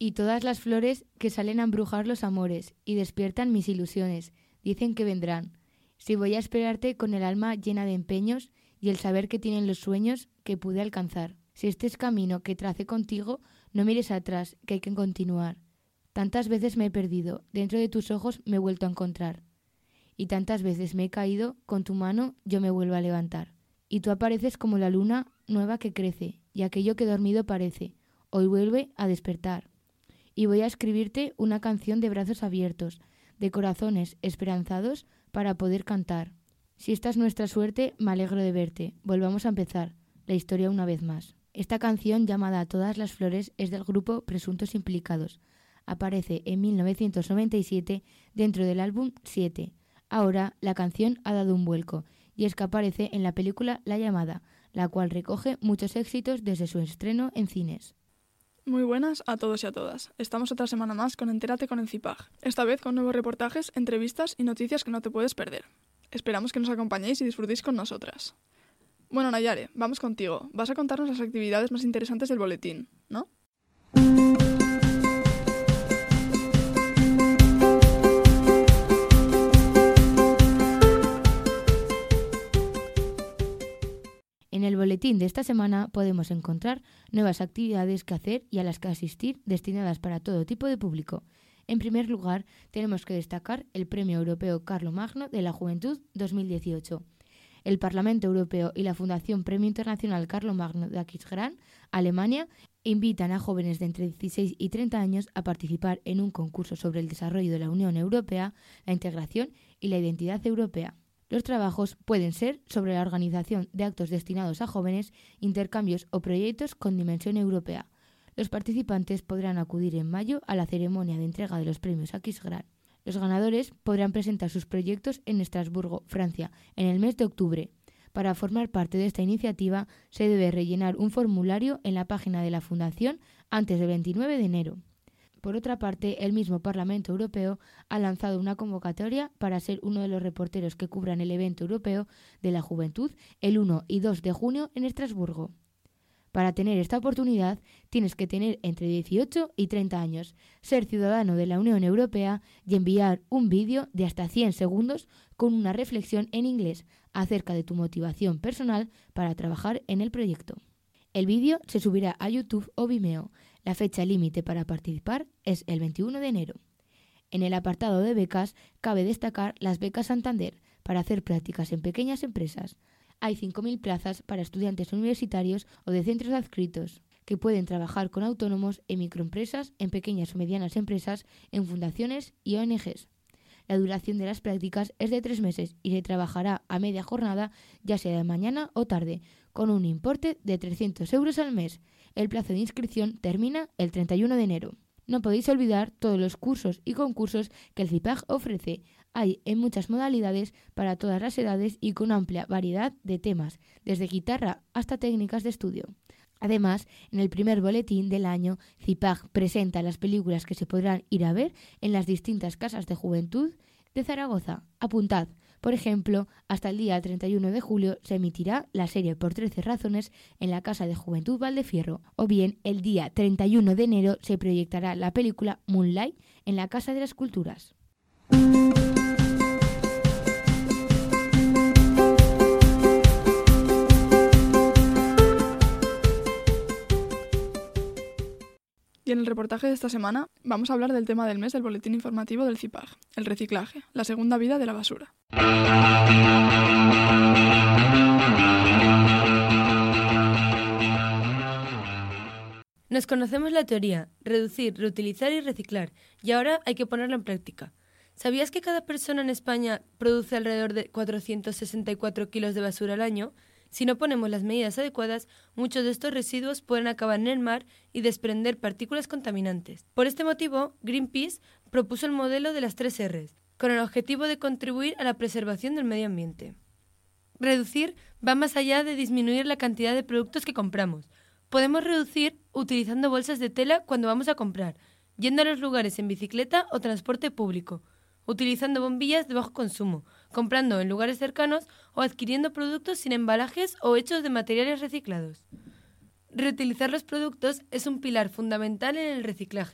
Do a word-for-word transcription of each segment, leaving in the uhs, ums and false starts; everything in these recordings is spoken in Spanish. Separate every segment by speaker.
Speaker 1: Y todas las flores que salen a embrujar los amores y despiertan mis ilusiones, dicen que vendrán. Si voy a esperarte con el alma llena de empeños y el saber que tienen los sueños que pude alcanzar. Si este es camino que tracé contigo, no mires atrás, que hay que continuar. Tantas veces me he perdido, dentro de tus ojos me he vuelto a encontrar. Y tantas veces me he caído, con tu mano yo me vuelvo a levantar. Y tú apareces como la luna nueva que crece, y aquello que dormido parece, hoy vuelve a despertar. Y voy a escribirte una canción de brazos abiertos, de corazones esperanzados para poder cantar. Si esta es nuestra suerte, me alegro de verte. Volvamos a empezar la historia una vez más. Esta canción, llamada Todas las flores, es del grupo Presuntos Implicados. Aparece en mil novecientos noventa y siete dentro del álbum siete. Ahora la canción ha dado un vuelco, y es que aparece en la película La Llamada, la cual recoge muchos éxitos desde su estreno en cines.
Speaker 2: Muy buenas a todos y a todas. Estamos otra semana más con Entérate con el CIPAG. Esta vez con nuevos reportajes, entrevistas y noticias que no te puedes perder. Esperamos que nos acompañéis y disfrutéis con nosotras. Bueno, Nayare, vamos contigo. Vas a contarnos las actividades más interesantes del boletín, ¿no?
Speaker 1: En el boletín de esta semana podemos encontrar nuevas actividades que hacer y a las que asistir destinadas para todo tipo de público. En primer lugar, tenemos que destacar el Premio Europeo Carlomagno de la Juventud dos mil dieciocho. El Parlamento Europeo y la Fundación Premio Internacional Carlomagno de Aquisgrán, Alemania, invitan a jóvenes de entre dieciséis y treinta años a participar en un concurso sobre el desarrollo de la Unión Europea, la integración y la identidad europea. Los trabajos pueden ser sobre la organización de actos destinados a jóvenes, intercambios o proyectos con dimensión europea. Los participantes podrán acudir en mayo a la ceremonia de entrega de los premios Aquisgrán. Los ganadores podrán presentar sus proyectos en Estrasburgo, Francia, en el mes de octubre. Para formar parte de esta iniciativa se debe rellenar un formulario en la página de la Fundación antes del veintinueve de enero. Por otra parte, el mismo Parlamento Europeo ha lanzado una convocatoria para ser uno de los reporteros que cubran el evento europeo de la juventud el uno y dos de junio en Estrasburgo. Para tener esta oportunidad tienes que tener entre dieciocho y treinta años, ser ciudadano de la Unión Europea y enviar un vídeo de hasta cien segundos con una reflexión en inglés acerca de tu motivación personal para trabajar en el proyecto. El vídeo se subirá a YouTube o Vimeo. La fecha límite para participar es el veintiuno de enero. En el apartado de becas cabe destacar las becas Santander para hacer prácticas en pequeñas empresas. Hay cinco mil plazas para estudiantes universitarios o de centros adscritos, que pueden trabajar con autónomos en microempresas, en pequeñas o medianas empresas, en fundaciones y O N Ges. La duración de las prácticas es de tres meses y se trabajará a media jornada, ya sea de mañana o tarde, con un importe de trescientos euros al mes. El plazo de inscripción termina el treinta y uno de enero. No podéis olvidar todos los cursos y concursos que el CIPAG ofrece. Hay en muchas modalidades para todas las edades y con amplia variedad de temas, desde guitarra hasta técnicas de estudio. Además, en el primer boletín del año, CIPAG presenta las películas que se podrán ir a ver en las distintas casas de juventud de Zaragoza. Apuntad, por ejemplo, hasta el día treinta y uno de julio se emitirá la serie Por trece razones en la Casa de Juventud Valdefierro, o bien el día treinta y uno de enero se proyectará la película Moonlight en la Casa de las Culturas.
Speaker 2: Y en el reportaje de esta semana vamos a hablar del tema del mes del boletín informativo del CIPAG, el reciclaje, la segunda vida de la basura.
Speaker 3: Nos conocemos la teoría, reducir, reutilizar y reciclar, y ahora hay que ponerlo en práctica. ¿Sabías que cada persona en España produce alrededor de cuatrocientos sesenta y cuatro kilos de basura al año? Si no ponemos las medidas adecuadas, muchos de estos residuos pueden acabar en el mar y desprender partículas contaminantes. Por este motivo, Greenpeace propuso el modelo de las tres erres, con el objetivo de contribuir a la preservación del medio ambiente. Reducir va más allá de disminuir la cantidad de productos que compramos. Podemos reducir utilizando bolsas de tela cuando vamos a comprar, yendo a los lugares en bicicleta o transporte público, utilizando bombillas de bajo consumo, comprando en lugares cercanos o adquiriendo productos sin embalajes o hechos de materiales reciclados. Reutilizar los productos es un pilar fundamental en el reciclaje.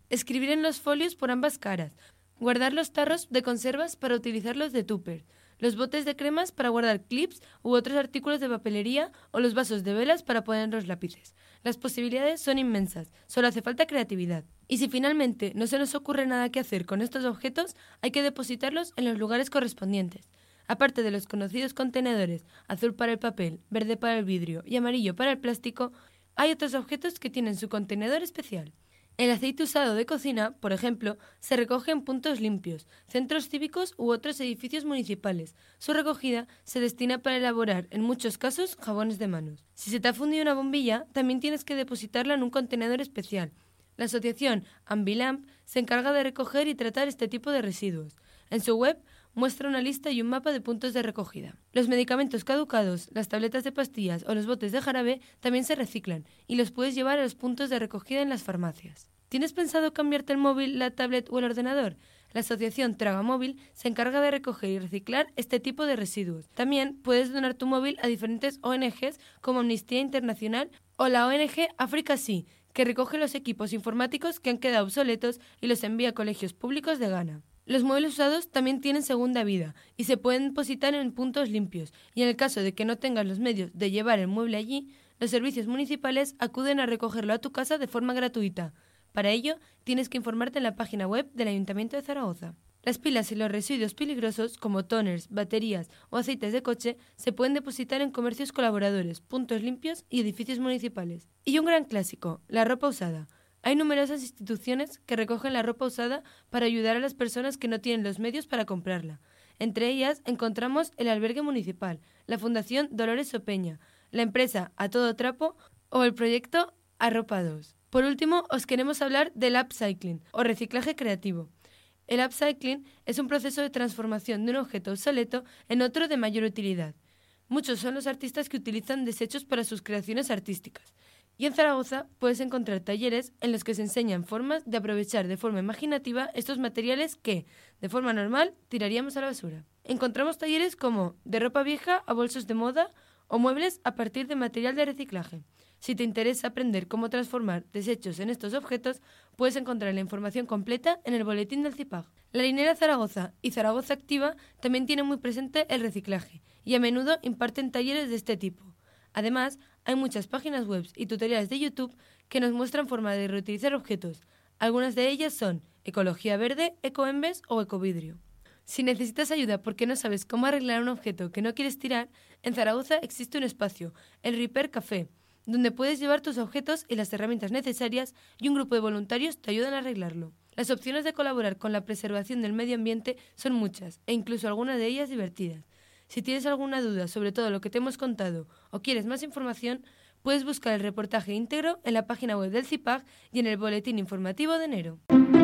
Speaker 3: escribir en los folios por ambas caras, guardar los tarros de conservas para utilizarlos de tupper, los botes de cremas para guardar clips u otros artículos de papelería o los vasos de velas para poner los lápices. Las posibilidades son inmensas, solo hace falta creatividad. Y si finalmente no se nos ocurre nada que hacer con estos objetos, hay que depositarlos en los lugares correspondientes. Aparte de los conocidos contenedores, azul para el papel, verde para el vidrio y amarillo para el plástico, hay otros objetos que tienen su contenedor especial. El aceite usado de cocina, por ejemplo, se recoge en puntos limpios, centros cívicos u otros edificios municipales. Su recogida se destina para elaborar, en muchos casos, jabones de manos. Si se te ha fundido una bombilla, también tienes que depositarla en un contenedor especial. La asociación Ambilamp se encarga de recoger y tratar este tipo de residuos. En su web muestra una lista y un mapa de puntos de recogida. Los medicamentos caducados, las tabletas de pastillas o los botes de jarabe también se reciclan y los puedes llevar a los puntos de recogida en las farmacias. ¿Tienes pensado cambiarte el móvil, la tablet o el ordenador? La asociación Tragamóvil se encarga de recoger y reciclar este tipo de residuos. También puedes donar tu móvil a diferentes O N Ges como Amnistía Internacional o la O N G África Sí, que recoge los equipos informáticos que han quedado obsoletos y los envía a colegios públicos de Ghana. Los muebles usados también tienen segunda vida y se pueden depositar en puntos limpios, y en el caso de que no tengas los medios de llevar el mueble allí, los servicios municipales acuden a recogerlo a tu casa de forma gratuita. Para ello, tienes que informarte en la página web del Ayuntamiento de Zaragoza. Las pilas y los residuos peligrosos, como toners, baterías o aceites de coche, se pueden depositar en comercios colaboradores, puntos limpios y edificios municipales. Y un gran clásico, la ropa usada. Hay numerosas instituciones que recogen la ropa usada para ayudar a las personas que no tienen los medios para comprarla. Entre ellas encontramos el Albergue Municipal, la Fundación Dolores Opeña, la empresa A Todo Trapo o el proyecto Arropa dos. Por último, os queremos hablar del upcycling o reciclaje creativo. El upcycling es un proceso de transformación de un objeto obsoleto en otro de mayor utilidad. Muchos son los artistas que utilizan desechos para sus creaciones artísticas. Y en Zaragoza puedes encontrar talleres en los que se enseñan formas de aprovechar de forma imaginativa estos materiales que, de forma normal, tiraríamos a la basura. Encontramos talleres como de ropa vieja a bolsos de moda o muebles a partir de material de reciclaje. Si te interesa aprender cómo transformar desechos en estos objetos, puedes encontrar la información completa en el boletín del CIPAG. La Linera Zaragoza y Zaragoza Activa también tienen muy presente el reciclaje y a menudo imparten talleres de este tipo. Además, hay muchas páginas web y tutoriales de YouTube que nos muestran formas de reutilizar objetos. Algunas de ellas son Ecología Verde, Ecoembes o Ecovidrio. Si necesitas ayuda porque no sabes cómo arreglar un objeto que no quieres tirar, en Zaragoza existe un espacio, el Repair Café, donde puedes llevar tus objetos y las herramientas necesarias y un grupo de voluntarios te ayudan a arreglarlo. Las opciones de colaborar con la preservación del medio ambiente son muchas e incluso algunas de ellas divertidas. Si tienes alguna duda sobre todo lo que te hemos contado o quieres más información, puedes buscar el reportaje íntegro en la página web del CIPAG y en el boletín informativo de enero.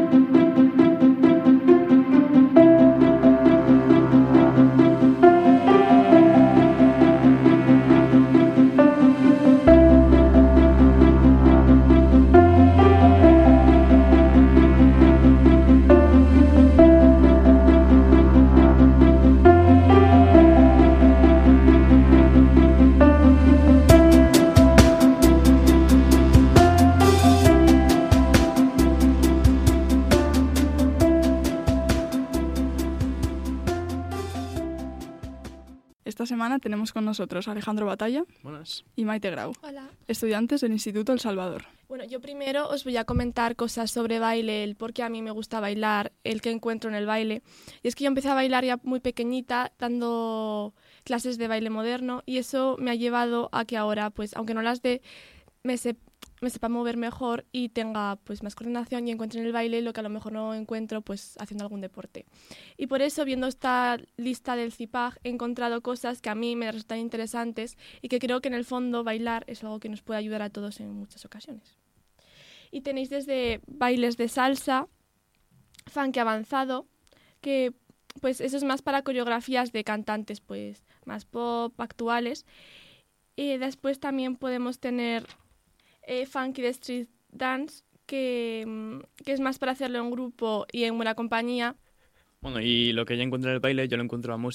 Speaker 2: Esta semana tenemos con nosotros a Alejandro Batalla.
Speaker 4: Buenas.
Speaker 2: Y Maite Grau,
Speaker 5: Hola.
Speaker 2: estudiantes del Instituto El Salvador.
Speaker 5: Bueno, yo primero os voy a comentar cosas sobre baile, el por qué a mí me gusta bailar, el que encuentro en el baile. Y es que yo empecé a bailar ya muy pequeñita, dando clases de baile moderno, y eso me ha llevado a que ahora, pues, aunque no las dé, me, se, me sepa mover mejor y tenga pues más coordinación y encuentre en el baile lo que a lo mejor no encuentro pues haciendo algún deporte. Y por eso, viendo esta lista del CIPAG, he encontrado cosas que a mí me resultan interesantes y que creo que en el fondo bailar es algo que nos puede ayudar a todos en muchas ocasiones. Y tenéis desde bailes de salsa, funk avanzado, que pues eso es más para coreografías de cantantes pues más pop actuales. Y después también podemos tener eh, funky de street dance, que, que es más para hacerlo en grupo y en buena compañía.
Speaker 4: Bueno, y lo que yo encuentro en el baile, yo lo encuentro en la música.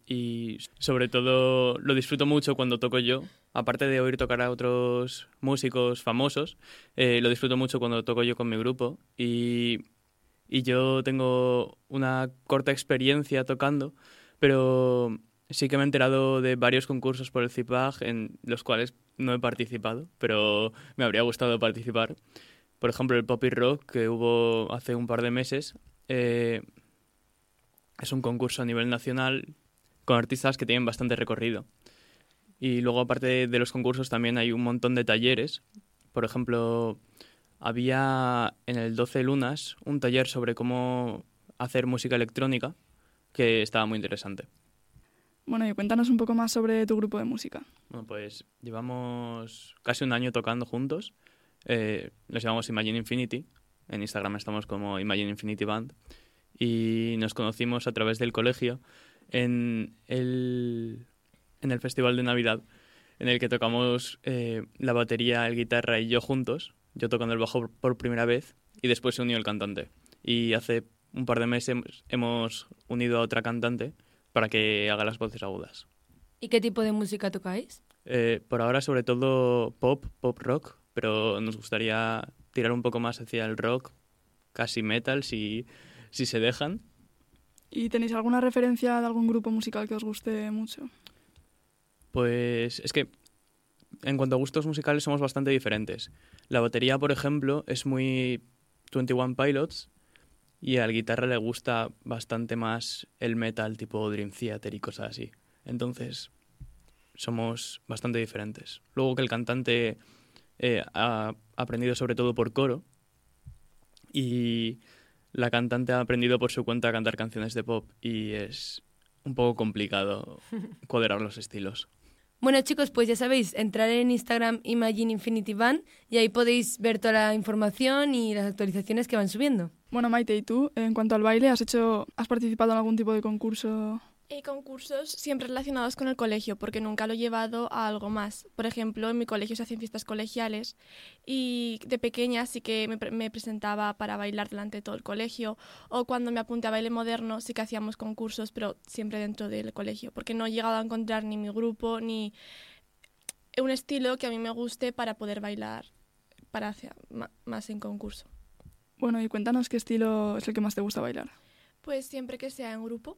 Speaker 4: y sobre todo lo disfruto mucho cuando toco yo. Aparte de oír tocar a otros músicos famosos, eh, lo disfruto mucho cuando toco yo con mi grupo y, y yo tengo una corta experiencia tocando, pero sí que me he enterado de varios concursos por el CIPAG en los cuales no he participado, pero me habría gustado participar. Por ejemplo, el Pop y Rock que hubo hace un par de meses eh, es un concurso a nivel nacional con artistas que tienen bastante recorrido. Y luego, aparte de, de los concursos, también hay un montón de talleres. Por ejemplo, había en el doce Lunas un taller sobre cómo hacer música electrónica que estaba muy interesante.
Speaker 2: Bueno, y cuéntanos un poco más sobre tu grupo de música.
Speaker 4: Bueno, pues llevamos casi un año tocando juntos. Eh, nos llamamos Imagine Infinity. En Instagram estamos como Imagine Infinity Band. Y nos conocimos a través del colegio en el, en el festival de Navidad, en el que tocamos eh, la batería, el guitarra y yo juntos. Yo tocando el bajo por primera vez y después se unió el cantante. Y hace un par de meses hemos unido a otra cantante para que haga las voces agudas.
Speaker 3: ¿Y qué tipo de música tocáis?
Speaker 4: Eh, por ahora sobre todo pop, pop rock, pero nos gustaría tirar un poco más hacia el rock, casi metal si, si se dejan.
Speaker 2: ¿Y tenéis alguna referencia de algún grupo musical que os guste mucho?
Speaker 4: Pues es que en cuanto a gustos musicales somos bastante diferentes. La batería, por ejemplo, es muy veintiuno Pilots y a la guitarra le gusta bastante más el metal tipo Dream Theater y cosas así. Entonces somos bastante diferentes. Luego que el cantante eh, ha aprendido sobre todo por coro y la cantante ha aprendido por su cuenta a cantar canciones de pop y es un poco complicado cuadrar los estilos.
Speaker 3: Bueno, chicos, pues ya sabéis, entrar en Instagram Imagine Infinity Band y ahí podéis ver toda la información y las actualizaciones que van subiendo.
Speaker 2: Bueno, Maite, ¿y tú, en cuanto al baile, has hecho, has participado en algún tipo de concurso?
Speaker 5: Hay concursos siempre relacionados con el colegio, porque nunca lo he llevado a algo más. Por ejemplo, en mi colegio se hacen fiestas colegiales y de pequeña sí que me, pre- me presentaba para bailar delante de todo el colegio, o cuando me apunté a baile moderno sí que hacíamos concursos, pero siempre dentro del colegio, porque no he llegado a encontrar ni mi grupo ni un estilo que a mí me guste para poder bailar para hacer ma- más en concurso.
Speaker 2: Bueno, y cuéntanos qué estilo es el que más te gusta bailar.
Speaker 5: Pues siempre que sea en grupo.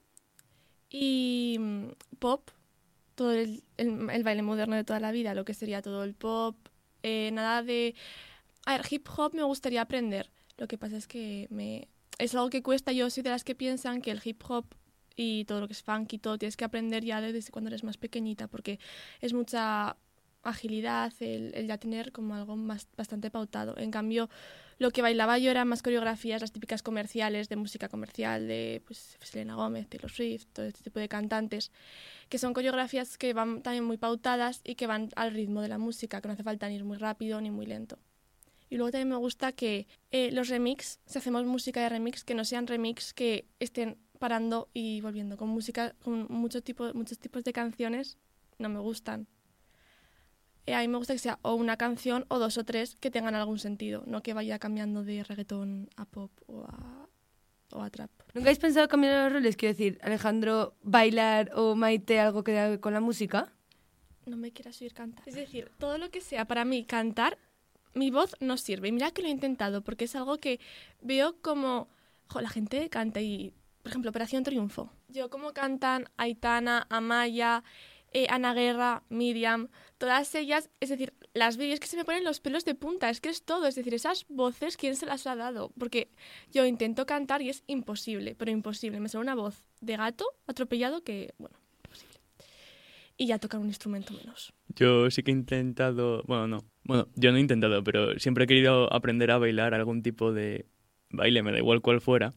Speaker 5: Y mm, pop, todo el, el, el baile moderno de toda la vida, lo que sería todo el pop, eh, nada de... A ver, hip hop me gustaría aprender, lo que pasa es que me es algo que cuesta. Yo soy de las que piensan que el hip hop y todo lo que es funk y todo tienes que aprender ya desde cuando eres más pequeñita, porque es mucha agilidad el, el ya tener como algo más bastante pautado. En cambio, lo que bailaba yo eran más coreografías, las típicas comerciales, de música comercial, de pues, Selena Gómez, Taylor Swift, todo este tipo de cantantes, que son coreografías que van también muy pautadas y que van al ritmo de la música, que no hace falta ni ir muy rápido ni muy lento. Y luego también me gusta que eh, los remix, si hacemos música de remix, que no sean remix que estén parando y volviendo. Con música, con mucho tipo, muchos tipos de canciones, no me gustan. Eh, a mí me gusta que sea o una canción o dos o tres que tengan algún sentido, no que vaya cambiando de reggaetón a pop o a, o a trap.
Speaker 3: ¿Nunca habéis pensado cambiar los roles? Quiero decir, Alejandro, bailar o Maite algo que haga con la música.
Speaker 5: No me quieras oír cantar. Es decir, todo lo que sea para mí cantar, mi voz no sirve. Y mira que lo he intentado, porque es algo que veo como... Jo, la gente canta y... Por ejemplo, Operación Triunfo. Yo como cantan Aitana, Amaya, eh, Ana Guerra, Miriam, todas ellas, es decir, las veo y es que se me ponen los pelos de punta, es que es todo, es decir, esas voces, ¿quién se las ha dado? Porque yo intento cantar y es imposible, pero imposible. Me sale una voz de gato atropellado que, bueno, imposible. Y ya tocar un instrumento menos.
Speaker 4: Yo sí que he intentado, bueno, no, bueno, yo no he intentado, pero siempre he querido aprender a bailar algún tipo de baile, me da igual cuál fuera,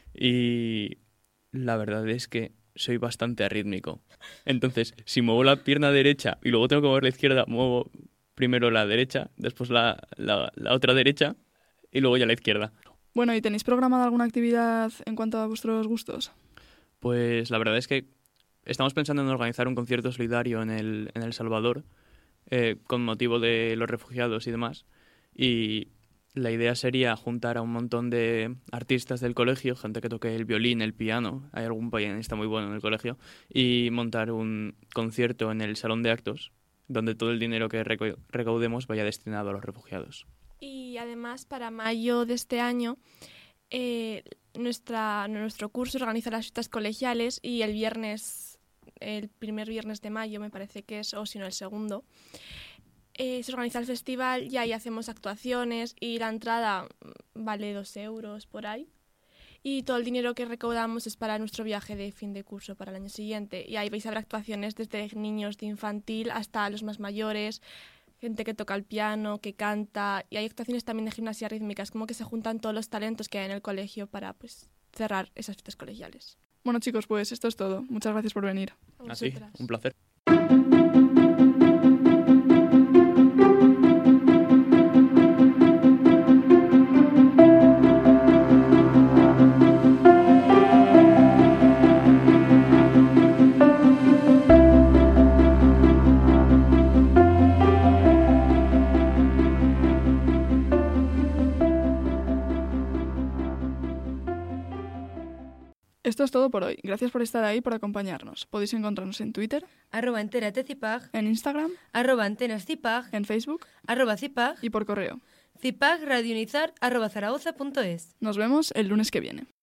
Speaker 4: y la verdad es que soy bastante arrítmico. Entonces, si muevo la pierna derecha y luego tengo que mover la izquierda, muevo primero la derecha, después la, la, la otra derecha y luego ya la izquierda.
Speaker 2: Bueno, ¿y tenéis programada alguna actividad en cuanto a vuestros gustos?
Speaker 4: Pues la verdad es que estamos pensando en organizar un concierto solidario en El, en El Salvador, eh, con motivo de los refugiados y demás. Y la idea sería juntar a un montón de artistas del colegio, gente que toque el violín, el piano, hay algún pianista muy bueno en el colegio, y montar un concierto en el salón de actos, donde todo el dinero que reca- recaudemos vaya destinado a los refugiados.
Speaker 5: Y además, para mayo de este año, eh, nuestra, nuestro curso organiza las fiestas colegiales y el viernes, el primer viernes de mayo, me parece que es, o si no el segundo, eh, se organiza el festival y ahí hacemos actuaciones y la entrada vale dos euros por ahí. Y todo el dinero que recaudamos es para nuestro viaje de fin de curso para el año siguiente. Y ahí vais a ver actuaciones desde niños de infantil hasta los más mayores, gente que toca el piano, que canta, y hay actuaciones también de gimnasia rítmica. Es como que se juntan todos los talentos que hay en el colegio para pues cerrar esas fiestas colegiales.
Speaker 2: Bueno, chicos, pues esto es todo. Muchas gracias por venir.
Speaker 5: A
Speaker 4: Así,
Speaker 5: vosotras.
Speaker 4: un placer.
Speaker 2: Esto es todo por hoy. Gracias por estar ahí y por acompañarnos. Podéis encontrarnos en Twitter,
Speaker 3: Arroba enteratecipag,
Speaker 2: en Instagram,
Speaker 3: arroba antenascipag,
Speaker 2: en Facebook
Speaker 3: arroba cipag,
Speaker 2: y por correo.
Speaker 3: cipagradionizar arroba zaragoza punto es.
Speaker 2: Nos vemos el lunes que viene.